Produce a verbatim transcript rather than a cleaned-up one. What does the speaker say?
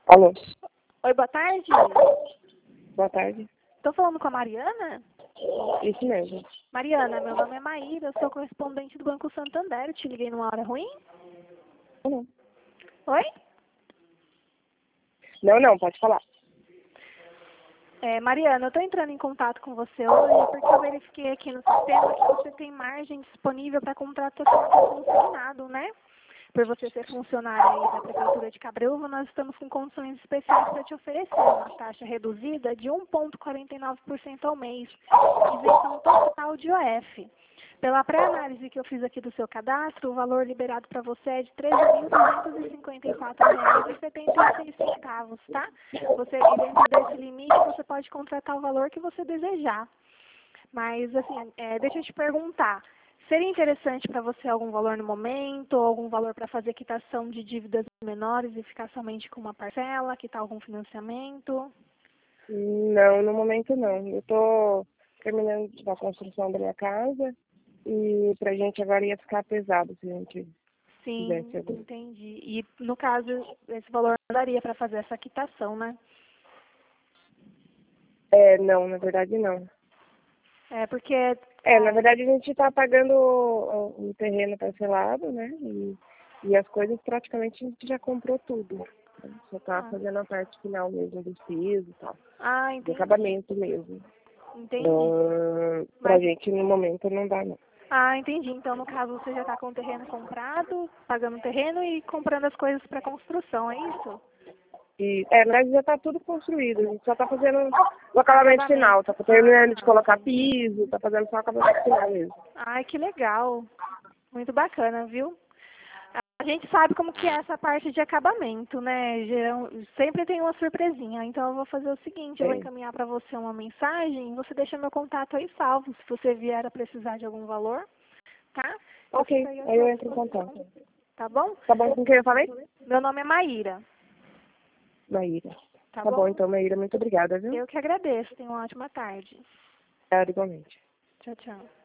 Alô, Oi, boa tarde. boa tarde. Estou falando com a Mariana? Isso mesmo. Mariana, meu nome é Maíra, eu sou correspondente do Banco Santander. Eu te liguei numa hora ruim? Não, Oi? não, não, pode falar. É, Mariana, eu estou entrando em contato com você hoje porque eu verifiquei aqui no sistema que você tem margem disponível para contratação de consignado, né? Por você ser funcionária aí da Prefeitura de Cabreúva, nós estamos com condições especiais para te oferecer uma taxa reduzida de um vírgula quarenta e nove por cento ao mês, isenção total de O F. Pela pré-análise que eu fiz aqui do seu cadastro, o valor liberado para você é de treze mil duzentos e cinquenta e quatro reais e setenta e seis centavos, tá? Você, e dentro desse limite, você pode contratar o valor que você desejar. Mas, assim, é, deixa eu te perguntar, seria interessante para você algum valor no momento, ou algum valor para fazer quitação de dívidas menores e ficar somente com uma parcela, quitar algum financiamento? Não, no momento não. Eu tô terminando a construção da minha casa e pra gente agora ia ficar pesado se a gente Sim, fizesse algum. entendi. E, no caso, esse valor não daria para fazer essa quitação, né? É, não, na verdade não. É, porque... É, na verdade a gente tá pagando o, o terreno parcelado, né? E, e as coisas praticamente a gente já comprou tudo. Só tá Ah, fazendo a parte final mesmo dos pisos e tal. ah, De entendi. acabamento mesmo. Entendi. Então, pra Mas, gente no momento não dá não. ah, entendi. Então, no caso, você já está com o terreno comprado, pagando o terreno e comprando as coisas para construção, é isso? E, é, mas já está tudo construído, a gente só está fazendo o acabamento Acabamento. final, está terminando de colocar piso, está fazendo só o acabamento final mesmo. Ai, que legal. Muito bacana, viu? A gente sabe como que é essa parte de acabamento, né? Geral, sempre tem uma surpresinha. Então eu vou fazer o seguinte, eu vou É. encaminhar para você uma mensagem, você deixa meu contato aí salvo, se você vier a precisar de algum valor, tá? Eu Ok, fico aí à aí sua eu entro em disposição, contato. tá bom? Tá bom com quem eu falei? Meu nome é Maíra, Maíra. tá Tá bom, bom? então, Maíra, muito obrigada, viu? Eu que agradeço. Tenha uma ótima tarde. Obrigada, igualmente. Tchau, tchau.